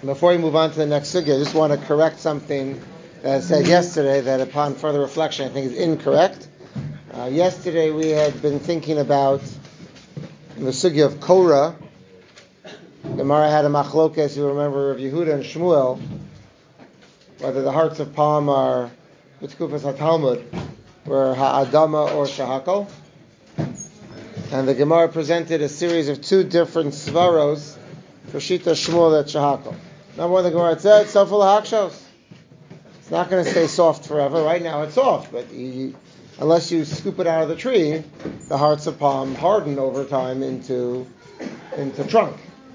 Before we move on to the next sugya, I just want to correct something that I said yesterday that upon further reflection I think is incorrect. Yesterday we had been thinking about the sugya of Korah. Gemara had a machlokes, you remember, of Yehuda and Shmuel, whether the hearts of palm are B'tkufas HaTalmud, or Ha'adama or Shahakal. And the Gemara presented a series of two different svaros for Shita Shmuel at Shahakal. Number one, the Gemara said, Sofel HaHakshos. It's not going to stay soft forever. Right now it's soft, but unless you scoop it out of the tree, the hearts of palm harden over time into tree trunk,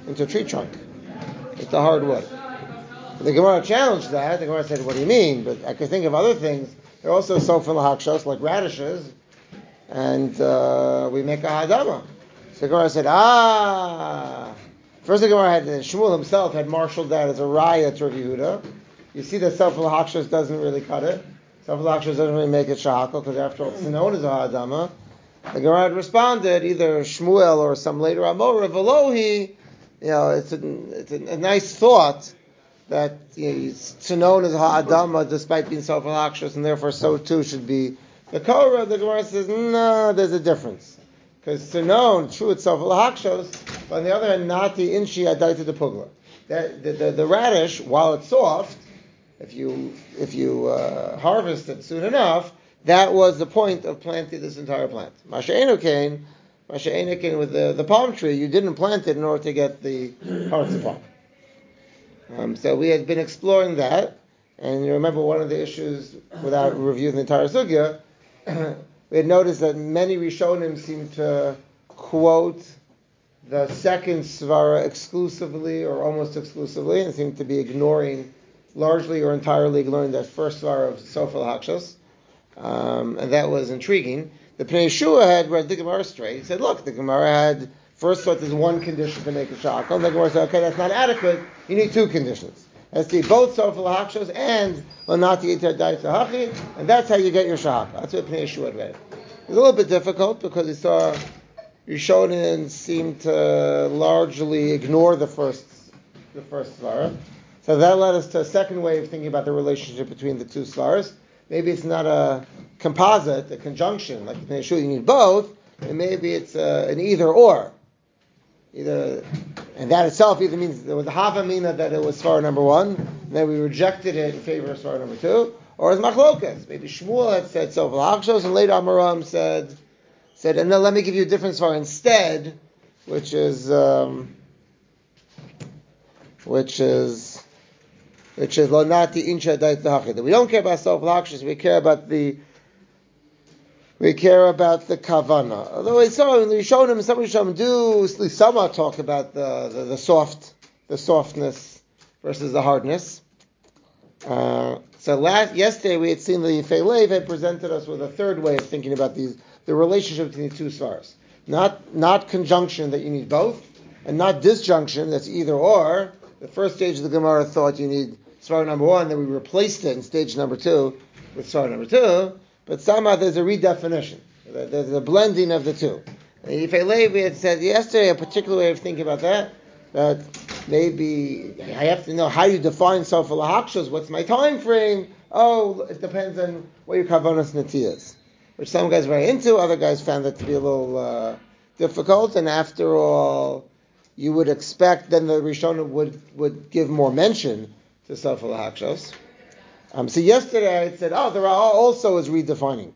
into hardwood. The Gemara challenged that. The Gemara said, what do you mean? But I could think of other things. There are also Sofel HaHakshos, like radishes, and we make a Hadama. So the Gemara said, First, the Gemara had Shmuel himself had marshaled that as a raya to Rav Yehuda. You see that Sofel HaHakshos doesn't really cut it. Sofel HaHakshos doesn't really make it shahakal because after all, it's known as a hadama. The Gemara had responded either Shmuel or some later Amora Velohi. It's a nice thought that it's known as a hadama despite being Sofel HaHakshos, and therefore so too should be the Korah. The Gemara says no, there's a difference. Because it's known, true, it's Sofel HaHakshos, but on the other hand, not the inshi adaita de pugla. The radish, while it's soft, if you harvest it soon enough, that was the point of planting this entire plant. Masha'enu kain with the palm tree, you didn't plant it in order to get the hearts of palm. So we had been exploring that, and you remember one of the issues, without reviewing the entire sugya, we had noticed that many Rishonim seem to quote the second svara exclusively or almost exclusively, and seem to be largely or entirely ignoring that first svara of Sofel HaHakshos, and that was intriguing. The Pnei Yeshua had read the Gemara straight. He said, look, the Gemara had first thought there's one condition to make a shakal, and the Gemara said, okay, that's not adequate, you need two conditions. Let's see, both Sofel HaHakshos and Lanati Yitar Daita Hachi, and that's how you get your shahak. That's what Pnei Yeshua read. It was a little bit difficult because he saw Rishonim seemed to largely ignore the first svara. So that led us to a second way of thinking about the relationship between the two svaras. Maybe it's not a composite, a conjunction, like Pnei Yeshua, you need both, and maybe it's an either or. And that itself either means there was a havamina that it was svara number one, and then we rejected it in favor of svara number two, or as machlokas. Maybe Shmuel had said Sofel HaHakshos, and later Amoram said, and then let me give you a different svara instead, which is lo nati insha dait lahachi. That we don't care about Sofel HaHakshos, we care about the kavana. Although some Rishonim do at least somewhat talk about the softness versus the hardness. Yesterday we had seen the Yifei Lev had presented us with a third way of thinking about the relationship between the two svaras. Not conjunction that you need both, and not disjunction that's either or. The first stage of the Gemara thought you need svara number one, then we replaced it in stage number two with svara number two. But somehow there's a redefinition. There's a blending of the two. Yifei Lev, we had said yesterday, a particular way of thinking about that maybe I have to know how you define Sofel HaHakshos. What's my time frame? Oh, it depends on what your kavanas nati is. Which some guys are very into, other guys found that to be a little difficult, and after all, you would expect then the Rishonim would give more mention to Sofel HaHakshos. So yesterday I said, the Ra'ah also is redefining.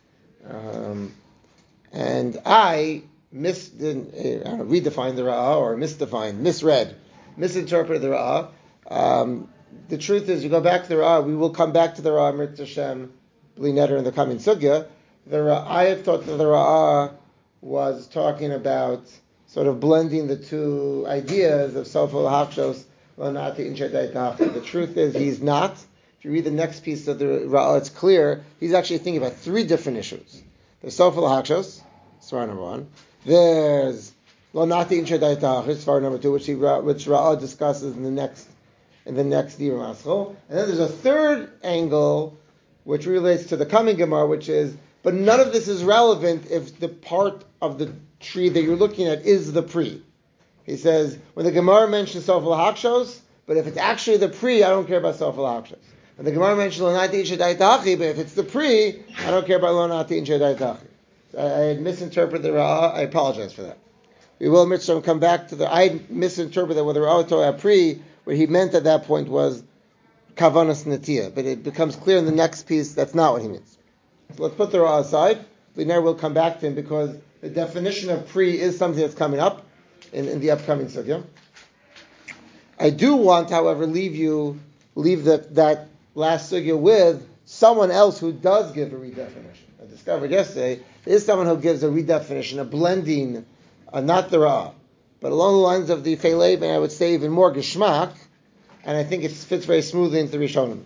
And I redefined the Ra'ah, or misinterpreted the Ra'ah. The truth is, you go back to the Ra'ah, we will come back to the Ra'ah, Mirz Hashem, Bli Neder in the coming Sugya. I had thought that the Ra'ah was talking about sort of blending the two ideas of Sofel HaHakshos, Lanati Insha Dait Hachi. The truth is, he's not. If you read the next piece of the Ra'ah, it's clear he's actually thinking about three different issues. There's Sofel HaHakshos, svara number one. There's Lo Nati Insha Dait Hachi, svara number two, which Ra'ah discusses in the next Dibur Maschil. And then there's a third angle which relates to the coming Gemara, which is, but none of this is relevant if the part of the tree that you're looking at is the pre. He says, when the Gemara mentions Sofel HaHakshos, But if it's actually the pre, I don't care about Sof al-Hakshas. And the Gemara mentioned Lo Nati Shadai Tachi, but if it's the pre, I don't care about Lo Nati Shadai Tachi. I had misinterpreted the Ra'ah. I apologize for that. We will, Mitzvah, come back to I misinterpreted what the Ra'ah Torah pre, what he meant at that point was Kavanas Natiyah. But it becomes clear in the next piece that's not what he means. So let's put the Ra'ah aside. We never will come back to him because the definition of pre is something that's coming up in the upcoming sugya. I do want, however, leave that last sugya with someone else who does give a redefinition. I discovered yesterday there is someone who gives a redefinition, a blending, not the Ra'ah, but along the lines of the Feilev, and I would say even more Geshmak, and I think it fits very smoothly into the Rishonim.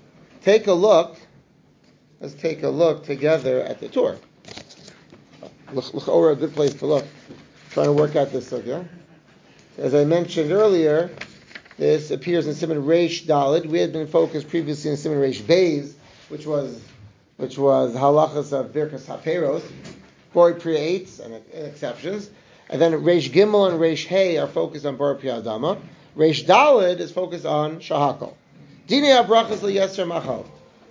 Let's take a look together at the Torah. L'chora, a good place to look. Trying to work out this sugya. As I mentioned earlier, this appears in Siman Reish Daled. We had been focused previously in Siman Reish Beis, which was halachas of Birkas HaPeiros, Bori Pri Eitz and exceptions. And then Reish Gimel and Reish Hey are focused on Bori Pri Adama. Reish Daled is focused on Shahakol. Dinei HaBrachas LeYeser Machal.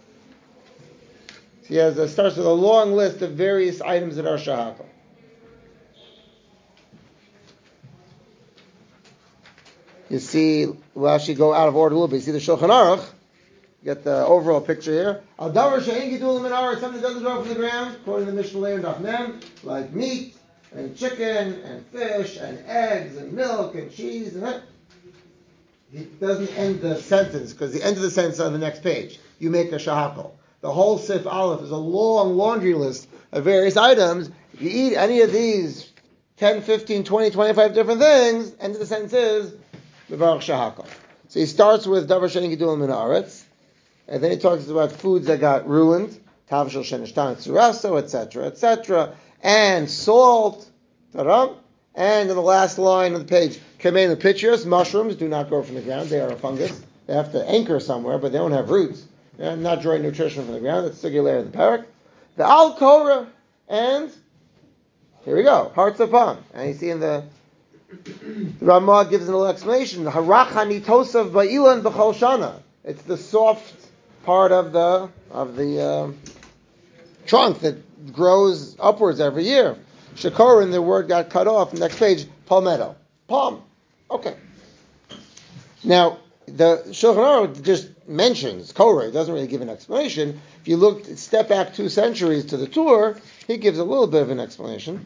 He starts with a long list of various items that are Shahakol. You see, we'll actually go out of order a little bit. You see the Shulchan Aruch. You get the overall picture here. Al davar she'ein gidulim min haaretz, something that doesn't grow from the ground, according to the Mishnah Leah and Daf Mem, like meat and chicken and fish and eggs and milk and cheese and that. He doesn't end the sentence because the end of the sentence is on the next page. You make a shahakol. The whole Sif Aleph is a long laundry list of various items. If you eat any of these 10, 15, 20, 25 different things, end of the sentence is Mevarach Shahakol. So he starts with Davar She'ein Gidulim Min Haaretz, and then he talks about foods that got ruined, Tav Shel Shenishtan Tzuraso, etc., and salt, taram, and in the last line of the page, Kamein Pichios, mushrooms do not grow from the ground, they are a fungus. They have to anchor somewhere, but they don't have roots. They're not drawing nutrition from the ground. That's the layer of the parak. The Al Korah, and here we go, hearts of palm. And you see in the Ramah gives an little explanation. Harach hanitosav ba'ilan b'chol shana. It's the soft part of the trunk that grows upwards every year. Shakor, and the word got cut off. Next page, palmetto. Palm. Okay. Now, the Shulchan Aruch just mentions Korah. It doesn't really give an explanation. If you step back 2 centuries to the Tur, he gives a little bit of an explanation.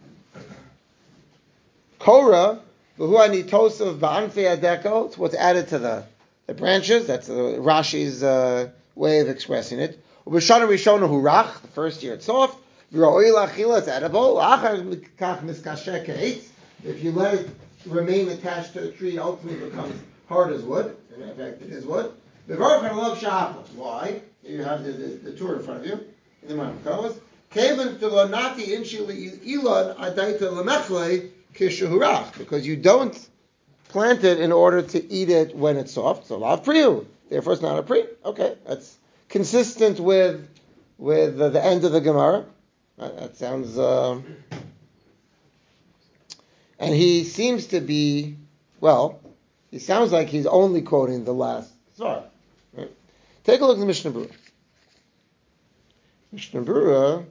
Korah, v'hu hanitosav ba'anfei adeko, it's what's added to the branches. That's Rashi's way of expressing it. U'b'shana rishona hurach, the first year it's soft. V'ra'oi la'achila, it's edible. Achar kach miskasheh ke'etz. If you let it remain attached to the tree, it ultimately becomes hard as wood. In fact, it is wood. V'varach ha'lav shahakol. Why? You have the Torah in front of you. In the Mamkos. Kevan filonati inshi le'ilan adaita lemechle kishuhurach. Because you don't plant it in order to eat it when it's soft. So lav priyu. Therefore, it's not a pri. Okay, that's consistent with the end of the Gemara. That sounds. And he seems to be, he sounds like he's only quoting the last Svar. Right? Take a look at the Mishnah Berurah. Mishnah Berurah,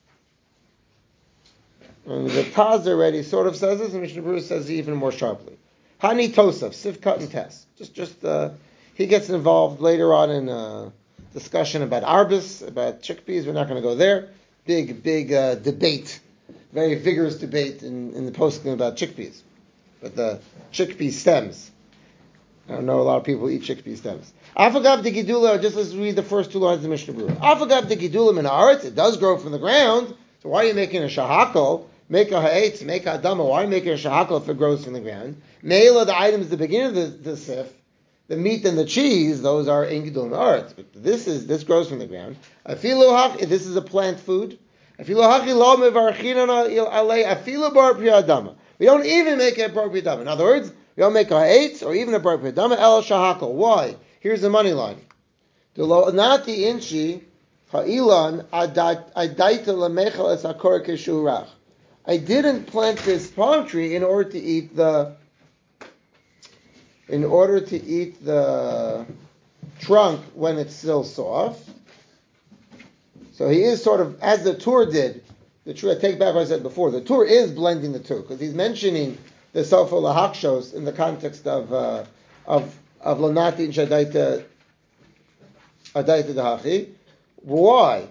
and the Taz already sort of says this, and Mishnah Berurah says it even more sharply. Hani Tosaf, Sivkat and Tess. He gets involved later on in a discussion about arbus, about chickpeas. We're not going to go there. Big debate, very vigorous debate in the posting about chickpeas. But the chickpea stems. I don't know a lot of people who eat chickpea stems. Afagav de Gidula, just let's read the first 2 lines of the Mishnah Berurah. Afagav de Gidula min haaretz, it does grow from the ground. So why are you making a shahakol? Make a ha'etz, make a adama. Why are you making a shahakol if it grows from the ground? Meila, the items at the beginning of the sif, the meat and the cheese, those are in Gidul Haaretz. But this grows from the ground. This is a plant food. We don't even make it a bar priyadama. In other words, we don't make a ha'etz or even a bar priyadama el shahakol. Why? Here's the money line. Not the inchi ha'ilan adaita lemechel es hakor keshurach. I didn't plant this palm tree in order to eat the in order to eat the trunk when it's still soft. So he is sort of, as the Tur did, I take back what I said before, the Tur is blending the two, because he's mentioning the Sofa Lahakshos in the context of Lonati and Shadaita Dahachi. Why?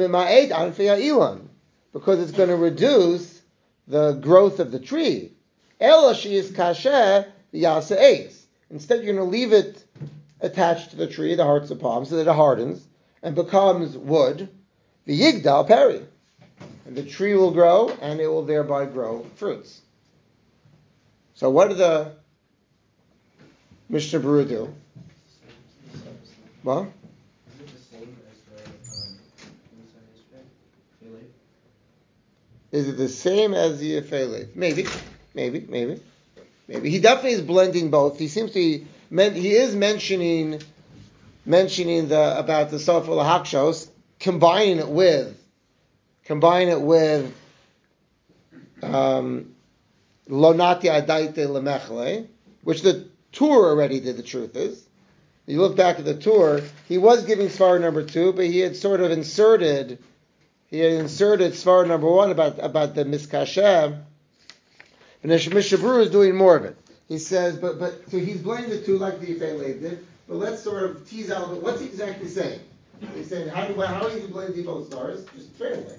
Because it's going to reduce the growth of the tree. Instead, you're going to leave it attached to the tree, the hearts of palm, so that it hardens and becomes wood. The yigdal peri, and the tree will grow, and it will thereby grow fruits. So, what did the Mishnah Berurah do? Well, is it the same as the is it the same as the Yefele? Maybe. He definitely is blending both. He seems to he is mentioning about the Sofa Lahakshos, combining it with Lonati Adaite Lemechle, which the Tur already did. The truth is, you look back at the Tur, he was giving Svar number 2, but he had sort of inserted Svar number 1 about the Miskashem. And Mishnah Berurah is doing more of it. He says, but so he's blending the two like the Yefei did. But let's sort of tease out a bit. What's he exactly saying? He's saying, how are you blending both stars? Just straight away.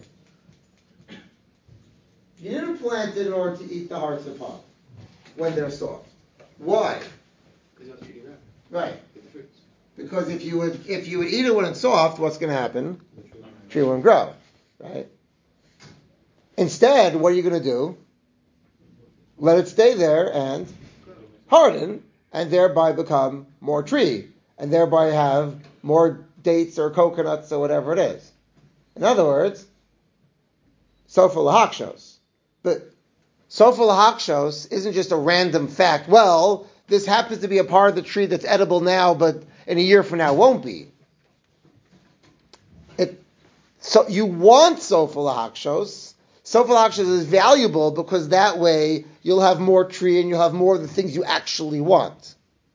You didn't plant it in order to eat the hearts of palm when they're soft. Why? Because you have to eat it right. Because if you would eat it when it's soft, what's going to happen? The tree won't grow. Right? Instead, what are you going to do? Let it stay there and harden, and thereby become more tree, and thereby have more dates or coconuts or whatever it is. In other words, Sofa Lahakshos. But Sofa Lahakshos isn't just a random fact. Well, this happens to be a part of the tree that's edible now, but in a year from now won't be. So you want Sofa Lahakshos. Sofa Lahakshos is valuable because that way you'll have more tree and you'll have more of the things you actually want.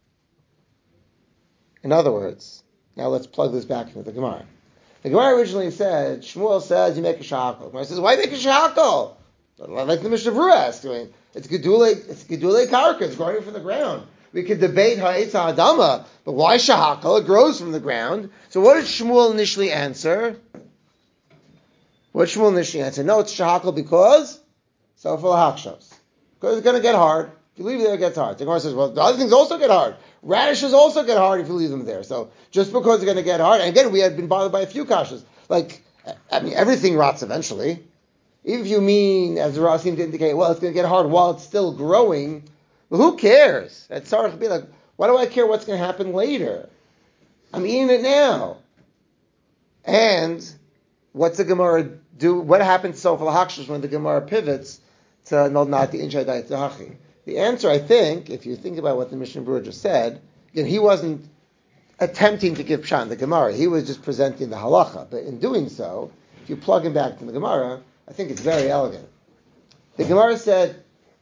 In other words, now let's plug this back into the Gemara. The Gemara originally said, Shmuel says you make a shahakol. The Gemara says, why make a shahakol? Like the Mishnah Berurah asked doing. It's gedule karka, it's growing from the ground. We could debate ha'etz ha'adama, but why shahakol? It grows from the ground. So what did Shmuel initially answer? No, it's shahakol because Sofa Lahakshos. Because it's going to get hard. If you leave it there, it gets hard. The Gemara says, well, the other things also get hard. Radishes also get hard if you leave them there. So just because it's going to get hard, and again, we had been bothered by a few kashas. Everything rots eventually. Even if you mean, as the Rav seemed to indicate, well, it's going to get hard while it's still growing, well, who cares? At Sarach be like, why do I care what's going to happen later? I'm eating it now. And what's the Gemara do? What happens to Sofa Lahakshos when the Gemara pivots to Nolnati Inshadai Tahachi? The answer, I think, if you think about what the Mishnah Berurah just said, again, he wasn't attempting to give pshat in the Gemara. He was just presenting the halacha. But in doing so, if you plug him back to the Gemara, I think it's very elegant. The Gemara said,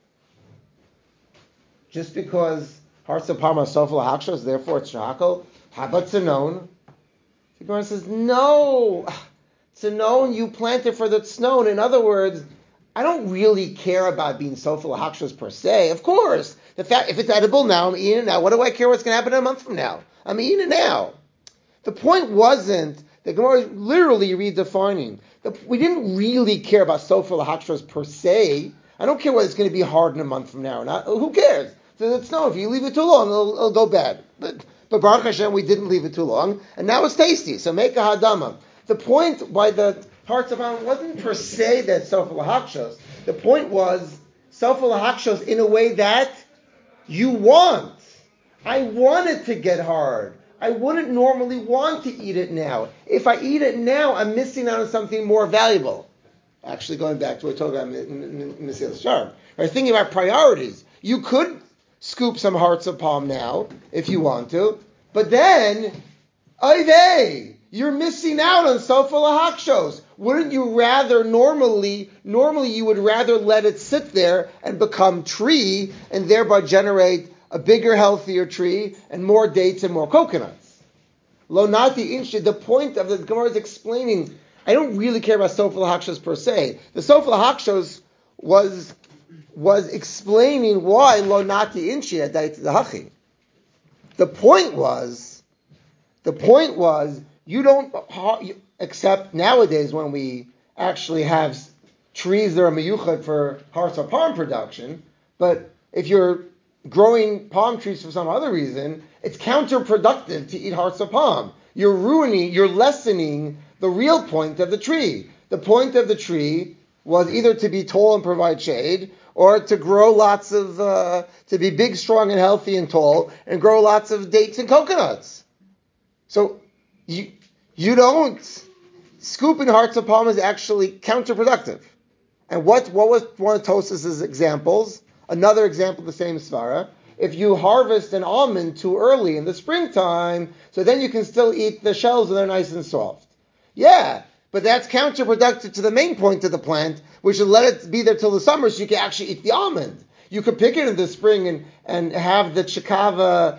just because hearts of palm are Sofa Lahakshos, therefore it's shahakol, how about Tzanon? The Gemara says, no, Tzanon you planted for the Tznon. In other words, I don't really care about being Sofa Lahakshos per se. Of course, the fact if it's edible now, I'm eating it now. What do I care what's going to happen in a month from now? I'm eating it now. The point wasn't the Gemara is literally redefining. We didn't really care about Sofa Lahakshos per se. I don't care whether it's going to be hard in a month from now or not. Who cares? So it's no. If you leave it too long, it'll go bad. But Baruch Hashem, we didn't leave it too long, and now it's tasty. So make a hadama. The point why the hearts of palm wasn't per se that Sofa Lahakshos. The point was Sofa Lahakshos in a way that you want. I want it to get hard. I wouldn't normally want to eat it now. If I eat it now, I'm missing out on something more valuable. Actually, going back to what we talked about in Mesilas Yesharim. Right, thinking about priorities. You could scoop some hearts of palm now, if you want to, but then, oy vey, you're missing out on Sofa Lahakshos. Wouldn't you rather normally you would rather let it sit there and become tree and thereby generate a bigger, healthier tree, and more dates and more coconuts. Lo nati inshi, the point of the Gemara is explaining, I don't really care about Sofel HaHakshos per se. The Sofel HaHakshos was explaining why lo nati inshi adait the hachi. The point was, you don't accept nowadays when we actually have trees that are miyuchad for hearts of palm production, but if you're growing palm trees for some other reason, it's counterproductive to eat hearts of palm. You're lessening the real point of the tree. The point of the tree was either to be tall and provide shade, or to grow lots of, to be big, strong, and healthy and tall, and grow lots of dates and coconuts. So, you don't, scooping hearts of palm is actually counterproductive. And what was one of Tosas's examples? Another example of the same svara. If you harvest an almond too early in the springtime, so then you can still eat the shells and they're nice and soft. Yeah, but that's counterproductive to the main point of the plant, which is let it be there till the summer so you can actually eat the almond. You could pick it in the spring and have the chikava,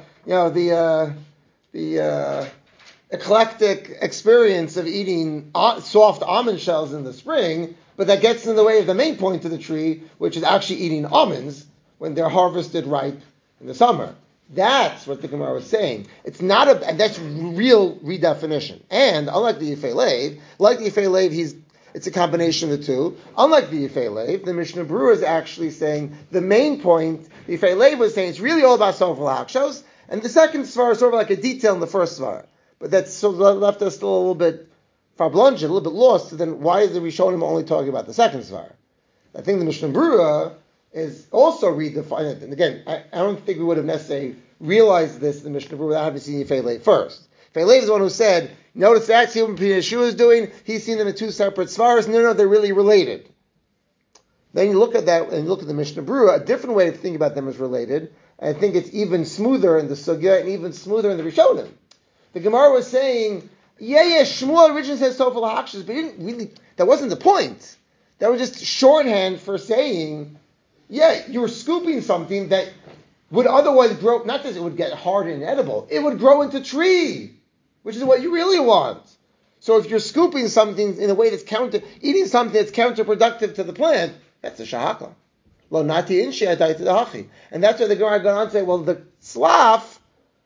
the eclectic experience of eating soft almond shells in the spring, but that gets in the way of the main point of the tree, which is actually eating almonds when they're harvested ripe in the summer. That's what the Gemara was saying. It's not and that's real redefinition. And unlike the Yifei Lev, it's a combination of the two. Unlike the Yifei Lev, the Mishnah Berurah is actually saying the main point, the Yifei Lev was saying it's really all about Sofel HaHakshos, and the second svara is sort of like a detail in the first svara. But that's sort of left us still a little bit farblunge, a little bit lost. So then why is the Rishonim only talking about the second svara? I think the Mishnah Berurah is also redefined it. And again, I don't think we would have necessarily realized this in the Mishnah Berurah without having seen Yifei Lev first. Yifei Lev is the one who said, notice that, see what Yeshua is doing, he's seen them in two separate svaras. No, they're really related. Then you look at that and look at the Mishnah Berurah, a different way to think about them as related. I think it's even smoother in the Sugya and even smoother in the Rishonim. The Gemara was saying, Shmuel originally says Sofel HaHakshos, but he didn't really, that wasn't the point. That was just shorthand for saying, you were scooping something that would otherwise grow, not that it would get hard and edible, it would grow into tree, which is what you really want. So if you're scooping something in a way that's eating something that's counterproductive to the plant, that's a shahakla. Lo nati inshi adai to the hachi. And that's why the Gemara got on to say, well, the slaf,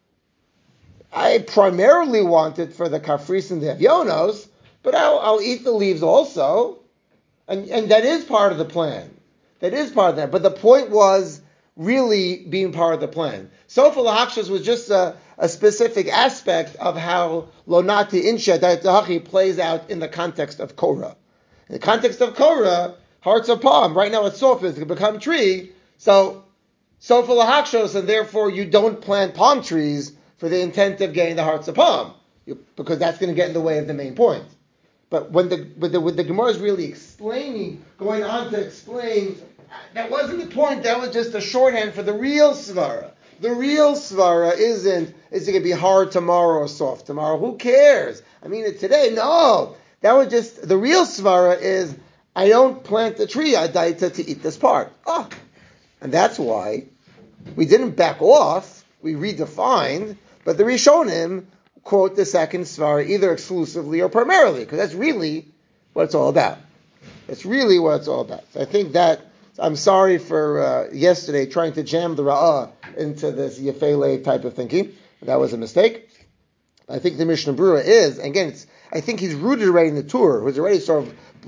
I primarily want it for the kafris and the avyonos, but I'll eat the leaves also. And that is part of the plan. That is part of that. But the point was really being part of the plan. Sofel HaHakshos was just a specific aspect of how lo nati inshi adai to the hachi plays out in the context of Korah. In the context of Korah, hearts of palm. Right now it's soft, it's going to become tree. So Sofel HaHakshos, and therefore you don't plant palm trees for the intent of getting the hearts of palm, because that's going to get in the way of the main point. But when the Gemara is really going on to explain, that wasn't the point. That was just a shorthand for the real svara. The real svara is it going to be hard tomorrow or soft tomorrow? Who cares? I mean, today, no. That was just the real svara is I don't plant the tree adaita to eat this part. And that's why we didn't back off. We redefined. But the Rishonim quote the second svara either exclusively or primarily, because that's really what it's all about. That's really what it's all about. So I think that, I'm sorry for yesterday trying to jam the Ra'ah into this Yifei Lev type of thinking. That was a mistake. I think the Mishnah Berurah is, again, I think he's rooted already in the Torah, who's already sort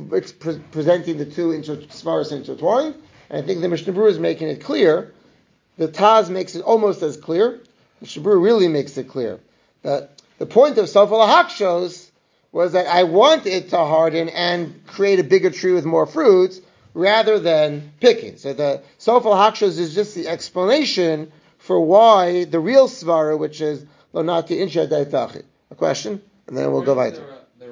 of presenting the two svaras intertwined. And I think the Mishnah Berurah is making it clear. The Taz makes it almost as clear. Mishnah Berurah really makes it clear that the point of Sofel HaHakshos was that I want it to harden and create a bigger tree with more fruits rather than picking. So the Sofel HaHakshos is just the explanation for why the real svara, which is lo nati inshi adai tachi. A question, and then we'll go weiter.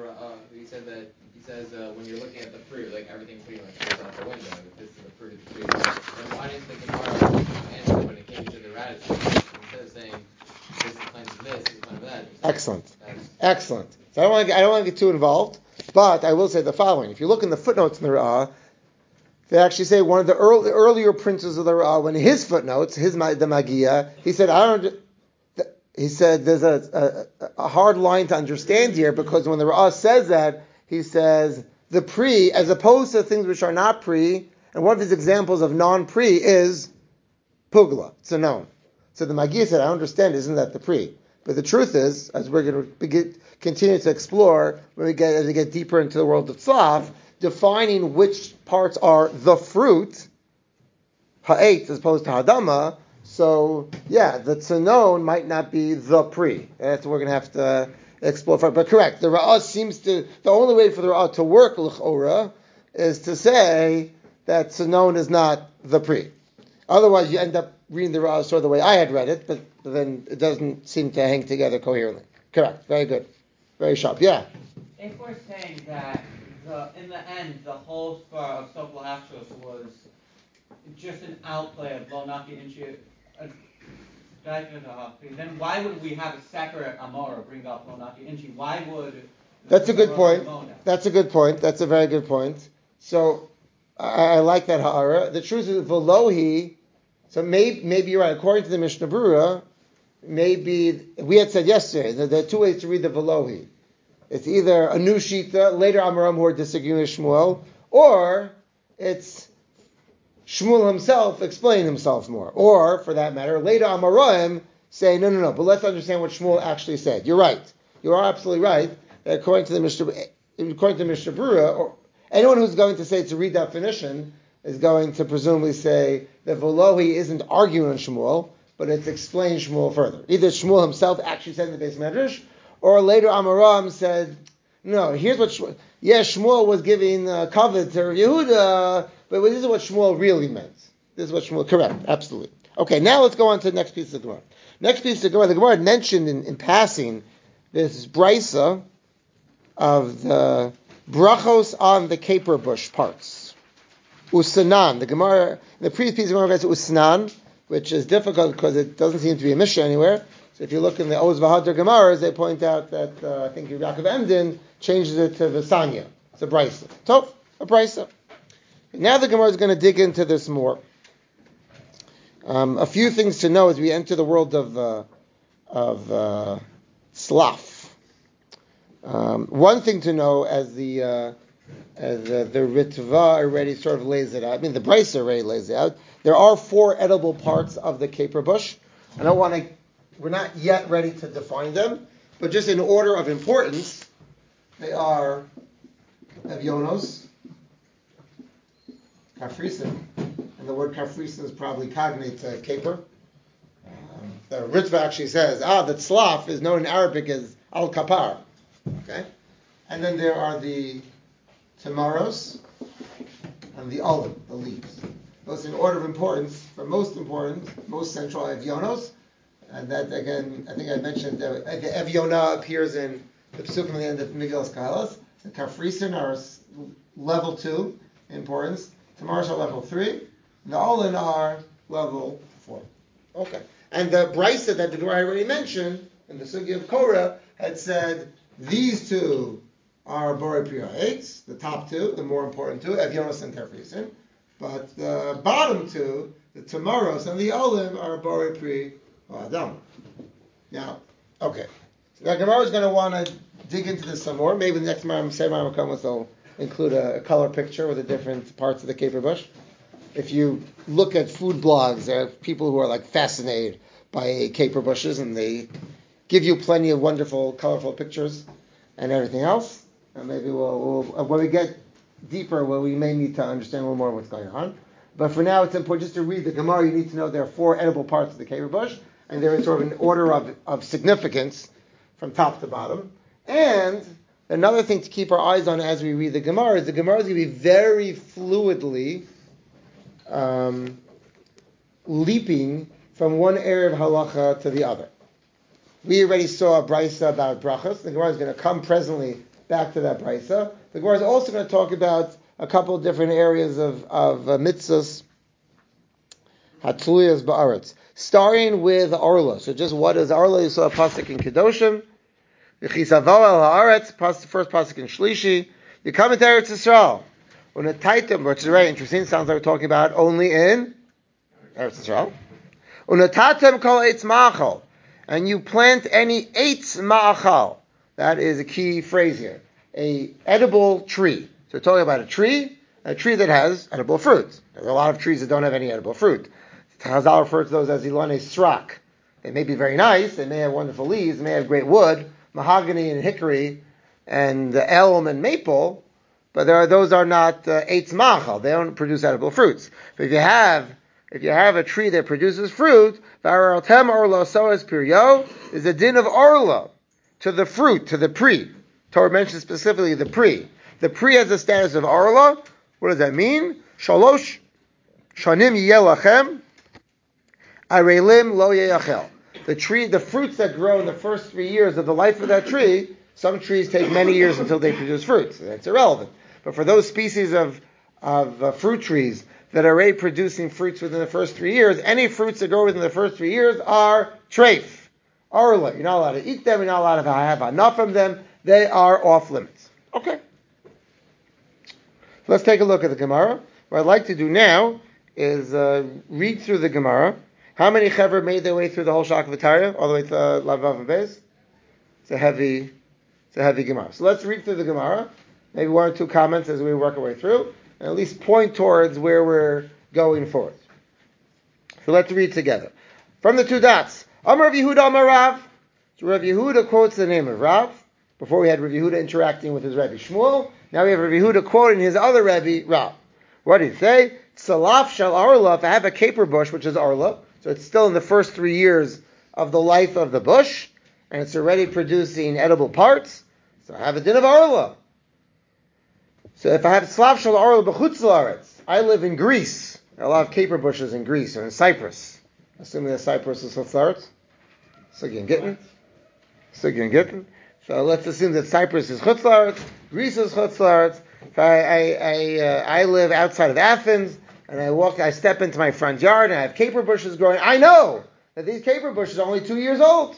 He says when you're looking at the fruit, like everything pretty much goes out the window. If this is the fruit of the tree, then why didn't the Gemara answer when it came to the radish? Instead of saying this is plant of this, this is plant of that. Excellent. So I don't want to get too involved, but I will say the following: if you look in the footnotes in the Ra'ah, They actually say one of the earlier princes of the Ra'ah, when his footnotes, the Magia, he said, he said there's a hard line to understand here, because when the Ra'ah says that, he says the pre, as opposed to things which are not pre, and one of his examples of non-pre is Pugla, Tzanon. So the Magia said, I understand, isn't that the pre? But the truth is, as we're going to continue to explore as we get deeper into the world of Tzlaf, defining which parts are the fruit, ha'etz, as opposed to hadama. So, the tzanon might not be the pre. That's what we're going to have to explore. But correct, the Ra'ah the only way for the Ra'ah to work, l'chora, is to say that tzanon is not the pre. Otherwise, you end up reading the Ra'ah sort of the way I had read it, but then it doesn't seem to hang together coherently. Correct, very good. Very sharp, yeah. If we're saying that in the end, the whole spar of Sopla Hashos was just an outplay of Lo Naki Inchi, then why would we have a separate Amora bring up Lo Naki Inchi? Why would... That's a good point. That's a good point. That's a very good point. So, I like that ha'ara. The truth is, Velohi, so maybe you're right. According to the Mishnah Berurah, maybe, we had said yesterday, that there are two ways to read the Velohi. It's either a new Shita, later Amoram who are disagreeing with Shmuel, or it's Shmuel himself explaining himself more. Or, for that matter, later Amoram say, no, but let's understand what Shmuel actually said. You're right. You are absolutely right. According to the Mishnah Berurah, or anyone who's going to say it's a redefinition is going to presumably say that Velohi isn't arguing on Shmuel, but it's explaining Shmuel further. Either Shmuel himself actually said in the Beis Medrash, or later Amoram said, no, here's what Shmuel was giving kavod to Rav Yehuda, but this is what Shmuel really meant. This is what Shmuel, correct, absolutely. Okay, now let's go on to the next piece of the Gemara. Next piece of the Gemara had mentioned in passing this brisa of the brachos on the caper bush parts. Usanan. The Gemara, the previous piece of Gemara gets Usnan, which is difficult because it doesn't seem to be a Mishnah anywhere. So if you look in the Oz V'Hadar Gemaras, they point out that I think Yaakov Emden changes it to Visanya. It's a brisa. So, a brisa. Now the Gemara is going to dig into this more. A few things to know as we enter the world of Slaf. One thing to know, as the Ritva already sort of lays it out, I mean the brisa already lays it out, there are 4 edible parts of the caper bush. We're not yet ready to define them, but just in order of importance, they are Evyonos, Kafrisin, and the word Kafrisin is probably cognate to caper. The Ritva actually says, the tzlaf is known in Arabic as al-kapar. Okay? And then there are the tamaros and the olive, the leaves. Those in order of importance, most central Evyonos. And that, again, I think I mentioned the Evyona appears in the Pesukim at the end of Megillas Kahalas. The Kafrisin are level 2 importance. Tamaros are level 3. And the Olin are level 4. Okay. And the Brisa that the Gemara already mentioned, in the Sugi of Korah, had said these 2 are Borei Pri Ha'etz, the top 2, the more important 2, Evyonos and Kafrisin. But the bottom 2, the Tamaros and the Olim, are Borei Pri Adam. Now, okay. So now Gemara is going to want to dig into this some more. Maybe the next Maram Kamos will include a color picture with the different parts of the caper bush. If you look at food blogs, there are people who are like fascinated by caper bushes, and they give you plenty of wonderful, colorful pictures and everything else. And maybe we'll when we get deeper, we may need to understand a little more what's going on. But for now, it's important just to read the Gemara. You need to know there are 4 edible parts of the caper bush, and they're in sort of an order of significance from top to bottom. And another thing to keep our eyes on as we read the Gemara is the Gemara is going to be very fluidly leaping from one area of halacha to the other. We already saw a brisa about brachos. The Gemara is going to come presently back to that brisa. The Gemara is also going to talk about a couple of different areas of mitzvahs, hatluyas ba'aretz, starting with Arla. So just what is Arla? You saw a pasuk in Kedoshim, Yechisavo el haaretz, first pasuk in Shlishi. You come into Eretz Yisrael. Unataitem, which is very interesting. Sounds like we're talking about only in Eretz Yisrael. Unatatem kol eitz ma'achal. And you plant any eitz ma'achal. That is a key phrase here. A edible tree. So we're talking about a tree that has edible fruit. There's a lot of trees that don't have any edible fruit. Chazal refers to those as ilane srak. They may be very nice, they may have wonderful leaves, they may have great wood, mahogany and hickory, and elm and maple, but those are not eitz ma'achal. They don't produce edible fruits. But if you have a tree that produces fruit, v'araltem orlo soas piryo, is a din of orlo to the fruit, to the pri. Torah mentions specifically the pri. The pri has the status of orlo. What does that mean? Shalosh shanim yelachem arelim lo yeyachel. The fruits that grow in the first 3 years of the life of that tree, some trees take many years until they produce fruits. That's irrelevant. But for those species of fruit trees that are already producing fruits within the first 3 years, any fruits that grow within the first 3 years are treif, orla. You're not allowed to eat them. You're not allowed to have enough of them. They are off limits. Okay. Let's take a look at the Gemara. What I'd like to do now is read through the Gemara. How many Chaver made their way through the whole Shak V'Tarya, all the way to Lav Vav and Beis? It's a heavy Gemara. So let's read through the Gemara. Maybe one or two comments as we work our way through, and at least point towards where we're going forward. So let's read together. From the two dots. Amar Rav Yehuda Amar Rav. So Rav Yehuda quotes the name of Rav. Before we had Rav Yehuda interacting with his Rebbe Shmuel. Now we have Rav Yehuda quoting his other Rebbe, Rav. What did he say? Tzalaf shel arla, if I have a caper bush, which is arla, so it's still in the first 3 years of the life of the bush, and it's already producing edible parts, so I have a din of arla. So if I have tzalaf shel arla b'chutz la'aretz, I live in Greece. There are a lot of caper bushes in Greece, or in Cyprus. Assuming that Cyprus is chutz la'aretz. Sugyan Gittin. So let's assume that Cyprus is chutz la'aretz, Greece is chutz la'aretz. If I live outside of Athens, and I step into my front yard, and I have caper bushes growing, I know that these caper bushes are only 2 years old.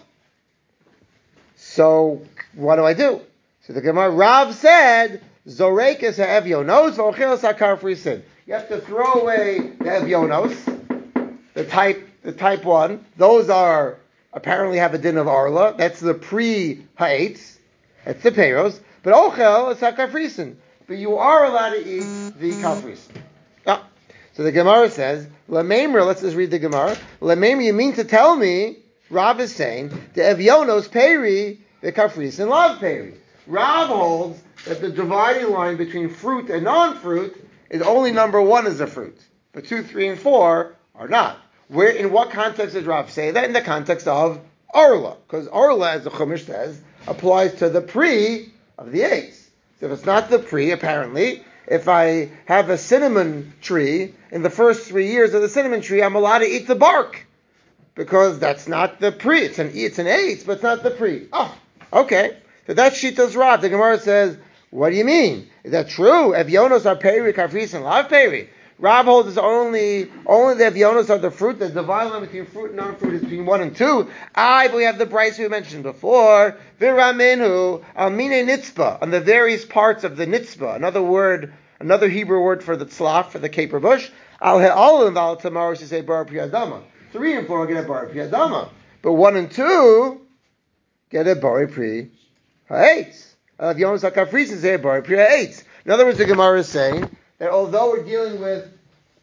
So what do I do? So the Gemara, Rav said, Zorekes ha'evyonos v'ochelos ha'kar frisin. You have to throw away the evyonos, the type 1. Those are apparently have a din of arla. That's the pre-ha'etz. That's the peiros. But ochel is ha'kafrisin. But you are allowed to eat the kafrisin. So the Gemara says, Lamemra, let's just read the Gemara. Lamemra, you mean to tell me, Rav is saying, the evyonos peri, the kafrisin lav peri. Rav holds that the dividing line between fruit and non-fruit is only number 1 is a fruit. But 2, 3, and 4 are not. In what context does Rav say that? In the context of Arla. Because Arla, as the Chumash says, applies to the pre of the eights. So if it's not the pre, apparently, if I have a cinnamon tree, in the first 3 years of the cinnamon tree, I'm allowed to eat the bark. Because that's not the pre. It's an eights, but it's not the pre. Oh, okay. So that's Shita's Rav. The Gemara says, what do you mean? Is that true? Evyonos are peri, kafris, and lav peri. Rav holds is only the evyonos are the fruit. The dividing line between fruit and non-fruit is between 1 and 2. But we have the Bryce we mentioned before. Viramenu almine nitzba, on the various parts of the nitzba. Another Hebrew word for the tzlaf, for the caper bush. Al he'alim val tomorrow she say bar priyadama. 3 and 4 get a bar priyadama, but 1 and 2 get a bar pri ha'etz. Evyonos hakafris say a bar pri ha'etz. In other words, the Gemara is saying that although we're dealing with,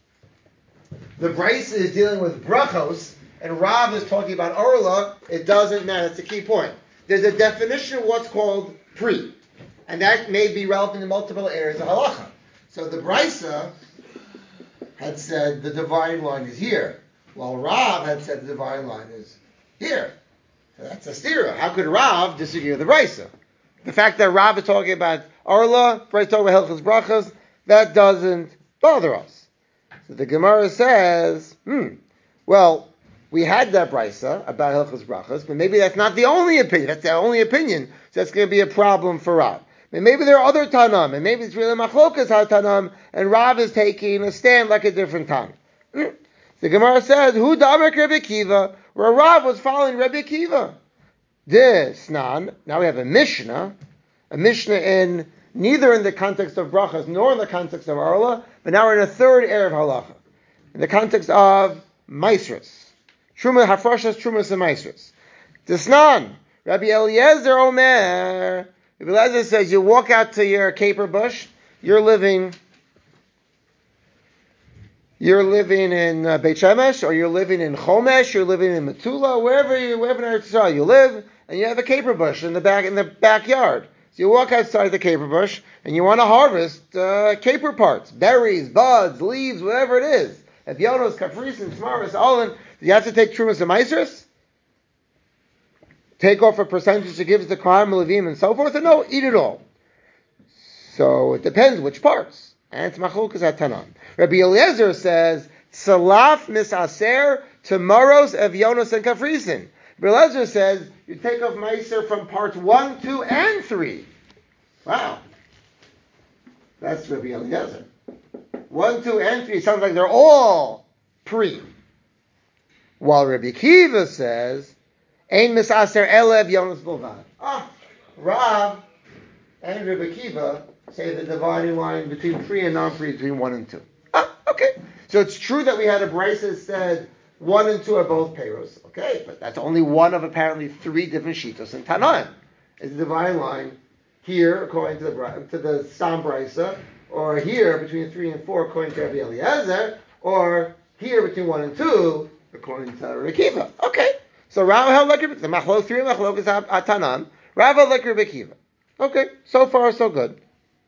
the Bryce is dealing with brachos, and Rav is talking about orla, it doesn't matter. That's the key point. There's a definition of what's called pre, and that may be relevant in multiple areas of halacha. So the Brysa had said the dividing line is here, while Rav had said the dividing line is here. So that's a stira. How could Rav disagree with the Brysa? The fact that Rav is talking about orla, Bryce talking about hilchos brachos, that doesn't bother us. So the Gemara says, well, we had that brisa about hilchos brachos, but maybe that's not the only opinion. That's the only opinion. So that's going to be a problem for Rav. And maybe there are other Tanam, and maybe it's really machlokas ha-Tanam, and Rav is taking a stand like a different Tanam. The Gemara says, Hu damak Rebbe Akiva, where Rav was following Rebbe Akiva. This, now we have a Mishnah in neither in the context of brachas nor in the context of arla, but now we're in a third erev halacha, in the context of maisros. Truma hafrashas, trumas and maisros. Desnan, Rabbi Eliezer Omer. Rabbi Eliezer says you walk out to your caper bush, you're living in Beit Shemesh, or you're living in Chomesh, you're living in Metula, wherever in Eretz Yisrael you live, and you have a caper bush in the backyard. So you walk outside the caper bush, and you want to harvest caper parts, berries, buds, leaves, whatever it is. Evyonos, Kafrisin, Smaris, Olin. Do you have to take Trumas and Maisros? Take off a percentage to give to Kohanim, Levim, and so forth, or no, eat it all. So it depends which parts. And it's Machlokas HaTanan. Rabbi Eliezer says, Salaf misaser tomorrow's Evyonos and Kafrisin. Rabbi Eliezer says, you take off Meiser from parts 1, 2, and 3. Wow. That's Rabbi Eliezer. 1, 2, and 3 sounds like they're all pre. While Rabbi Kiva says, Ein misaser ele Evyonos Bovad. Rav and Rabbi Kiva say the dividing line between free and non-free between 1 and 2. Okay. So it's true that we had a brisa that said 1 and 2 are both payros. Okay, but that's only one of apparently 3 different shitos in Tanaim. Is the dividing line here according to the Stam brisa, or here between 3 and 4 according to Rabbi Eliezer, or here between 1 and 2 according to Rabbi Kiva. Okay. So Rav held like the machlok 3 machlok is Tanan. Rav held like Rabbi Kiva. Okay. So far so good.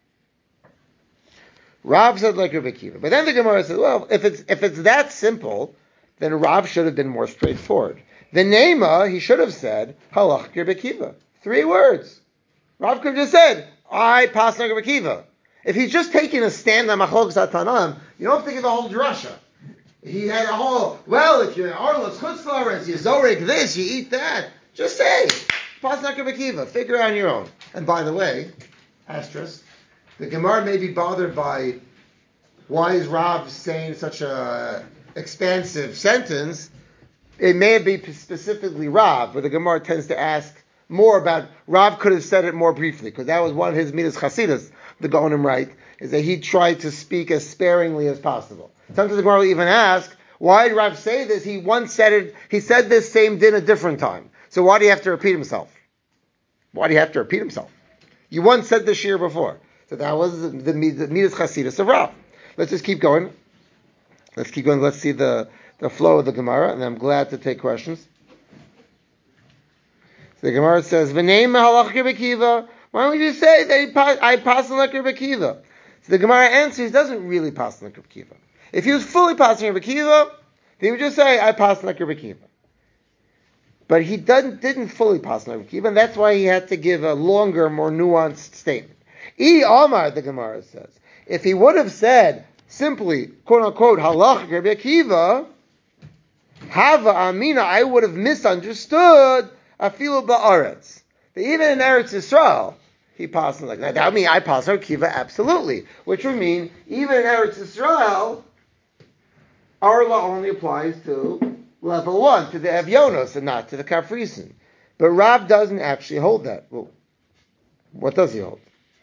Rav said like Rabbi Kiva. But then the Gemara says, well, if it's that simple, then Rav should have been more straightforward. The Nema, he should have said, halach Rabbi Kiva. 3 words. Rav could have just said, I pass like Rabbi Kiva. If he's just taking a stand on Machlokes HaTanam, you don't have to give a whole drasha. He had a whole, well, if you're Arlos Chutzlaretz, you Zorek this, you eat that. Just say, pass like Rabbi Kiva. Figure it out on your own. And by the way, asterisk, the Gemara may be bothered by why is Rav saying such a expansive sentence. It may be specifically Rav, but the Gemara tends to ask more about, Rav could have said it more briefly, because that was one of his Midas Chasidus, the Gaonim right, is that he tried to speak as sparingly as possible. Sometimes the Gemara will even ask, why did Rav say this? He once said it, he said this same din a different time. So why do you have to repeat himself? Why do you have to repeat himself? You once said this year before. So that was the Midas Chasidus of Rav. Let's just keep going. Let's see the flow of the Gemara, and I'm glad to take questions. So the Gemara says, "V'neim halach Rabbi Kiva." Why don't you say that I pass like Rabbi Kiva? So the Gemara answers, he doesn't really pass like Rabbi Kiva. If he was fully passing Rabbi Kiva, then he would just say, I pass like Rabbi Kiva. But he didn't fully pass like Rabbi Kiva, and that's why he had to give a longer, more nuanced statement. Amar, the Gemara says, if he would have said simply, quote unquote, halach Rabbi Akiva, hava amina, I would have misunderstood afilu ba'aretz. That even in Eretz Yisrael, he passed like that. That would mean I pass Rabbi Akiva, absolutely. Which would mean even in Eretz Yisrael, our law only applies to level 1, to the Evyonos, and not to the Kafrisin. But Rav doesn't actually hold that. Well, what does he hold?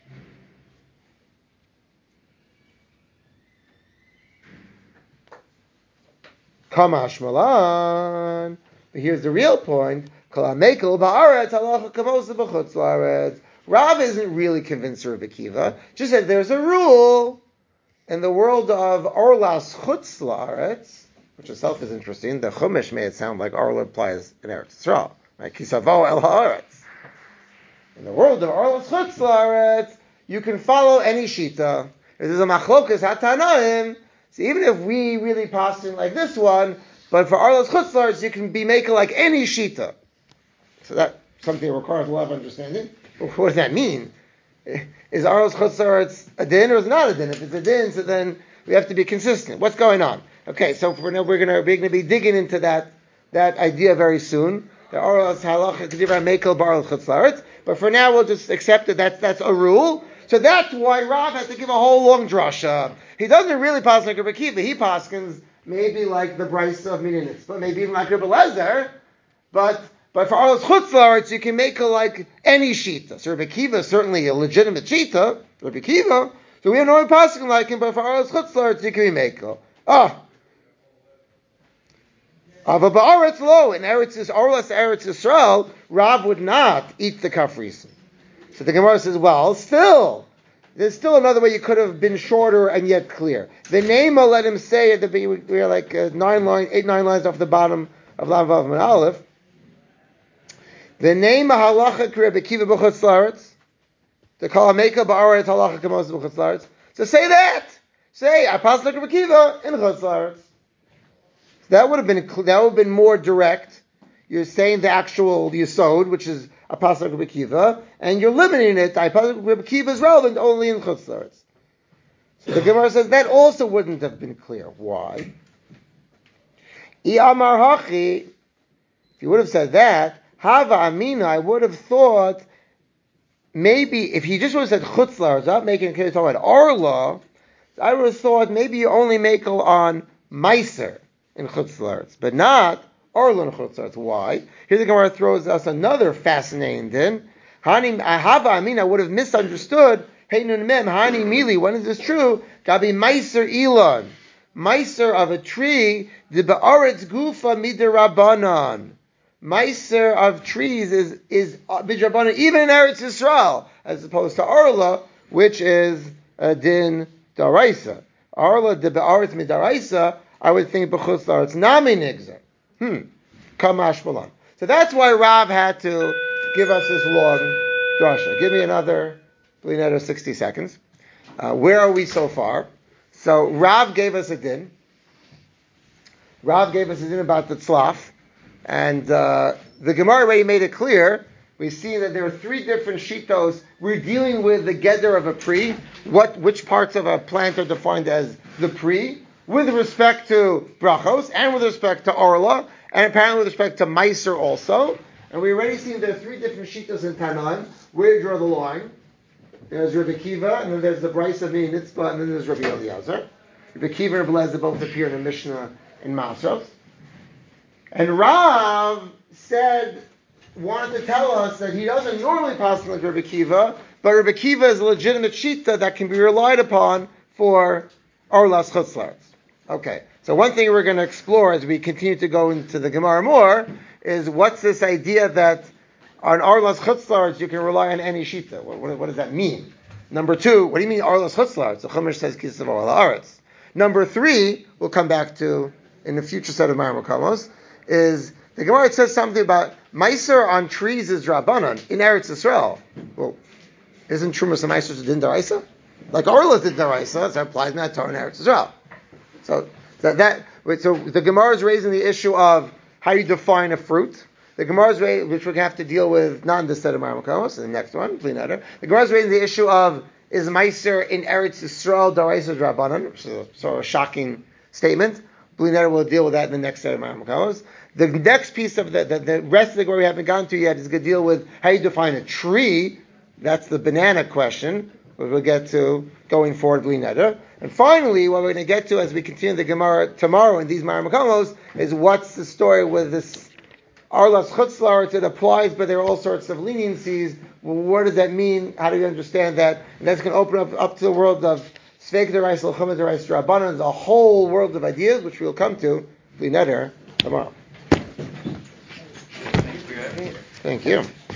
Kamash Malan. But here's the real point. Rav isn't really convinced of Rabbi Akiva. Just that there's a rule in the world of Orlas Chutz La'aretz, which itself is interesting. The Chumash made it sound like Orla applies in Eretz Yisrael. Right? Kisavo El Haaretz. In the world of Orlas Chutz La'aretz, you can follow any shita. There's a machlokas hatanaim. So even if we really pass in like this one, but for Orlas Chutz La'aretz, you can be making like any shita. So that's something that requires a lot of understanding. But what does that mean? Is Orlas Chutz La'aretz a din or is it not a din? If it's a din, so then we have to be consistent. What's going on? Okay, so we're going to be digging into that idea very soon. The Orlas Halacha Kedivra Mekel B'Orlas Chutz La'aretz. But for now, we'll just accept that that's a rule. So that's why Rav has to give a whole long drasha. He doesn't really pass like Rabbi Akiva. He paskins maybe like the Brisa of Mininitz, but maybe even like Rabbi Lezer. But But for Arlos Chutzlaretz, you can make it like any Shita. So Rabbi Kiva is certainly a legitimate Shita, Rabbi Kiva, so we have no passing like him, but for Arlos Chutzlaretz, you can make it. Ava ba'aretz lo, in Arlos Eretz Yisrael, Rav would not eat the kafrisim. So the Gemara says, well, there's still another way you could have been shorter and yet clear. The Nema let him say at the we're like 8, 9 lines off the bottom of Lav Vav and Aleph. The Nema halacha Rabbi Kiva b'chutz laretz. The kol hameka ba'aretz halacha kamos b'chutz laretz. So say that. Say I pass like Rabbi Kiva in chutz laretz. That would have been more direct. You're saying the actual yesod, which is a pasuk Rabbi Kiva, and you're limiting it. I pasuk Rabbi Kiva is relevant only in chutz laretz. So the Gemara says that also wouldn't have been clear. Why? I'Amar hachi. If you would have said that, Hava Amina, I would have thought maybe if he just would have said chutz laretz, not making a case about Arla, I would have thought maybe you only make on Meiser in chutz laretz, but not Arla in chutz laretz. Why? Here the Gemara throws us another fascinating din. Hava Amina, I would have misunderstood. Hey nun mem hani mili. When is this true? Gabi Meiser Elon, Meiser of a tree. The ba'aretz gufa midirabanan. Meiser of trees is bidrabanan even in Eretz Yisrael, as opposed to Arla, which is a din daraisa. Arla de ba'aretz midaraisa, I would think b'chutz laretz nami nigzer. Kamash balan. So that's why Rav had to give us this long drasha. Give me another 60 seconds. Where are we so far? So Rav gave us a din. Rav gave us a din about the tzlaf. And the Gemara already made it clear. We see that there are 3 different shitos. We're dealing with the geder of a pri. Which parts of a plant are defined as the pri, with respect to brachos, and with respect to orla, and apparently with respect to meiser also. And we already seen there are 3 different shitos in Tanaim. Where you draw the line? There's Rabbi Kiva, and then there's the Brisa of Nitzbah, and then there's Rabbi Eliezer. Rabbi Kiva and Rabbi Eliezer both appear in the Mishnah in Masros. And Rav wanted to tell us that he doesn't normally pass like Rabbi Kiva, but Rabbi Kiva is a legitimate shita that can be relied upon for Arlas Chutz Laretz. Okay, so one thing we're going to explore as we continue to go into the Gemara more is what's this idea that on Arlas Chutz Laretz you can rely on any shita. What does that mean? Number 2, what do you mean Arlas Chutz Laretz? The Chumash says Kisav Aretz. Number 3, we'll come back to in the future set of Maram Kamos, is the Gemara says something about Meiser on trees is Rabbanan in Eretz Yisrael. Well, isn't Trumas and Meiser din daraisa? Like Orla did daraisa, so it applies not to in Eretz Yisrael. So the Gemara is raising the issue of how you define a fruit. The Gemara is raising, which we have to deal with not in this set of Maram Kamos, the next one, Plineder. The Gemara is raising the issue of is Meiser in Eretz Yisrael daraisa Rabbanan, which is a sort of shocking statement. Plineder will deal with that in the next set of Maram Kamos. The next piece of the rest of the Gemara we haven't gotten to yet is going to deal with how you define a tree. That's the banana question, which we'll get to going forward, Bli Neder. And finally, what we're going to get to as we continue the Gemara tomorrow in these Maram Kamos is what's the story with this Arlas Chutz Laretz. It applies, but there are all sorts of leniencies. Well, what does that mean? How do you understand that? And that's going to open up to the world of Sveik D'Oraisa, L'Chumah D'Oraisa, Rabbanan, a whole world of ideas, which we'll come to, Bli Neder, tomorrow. Thank you.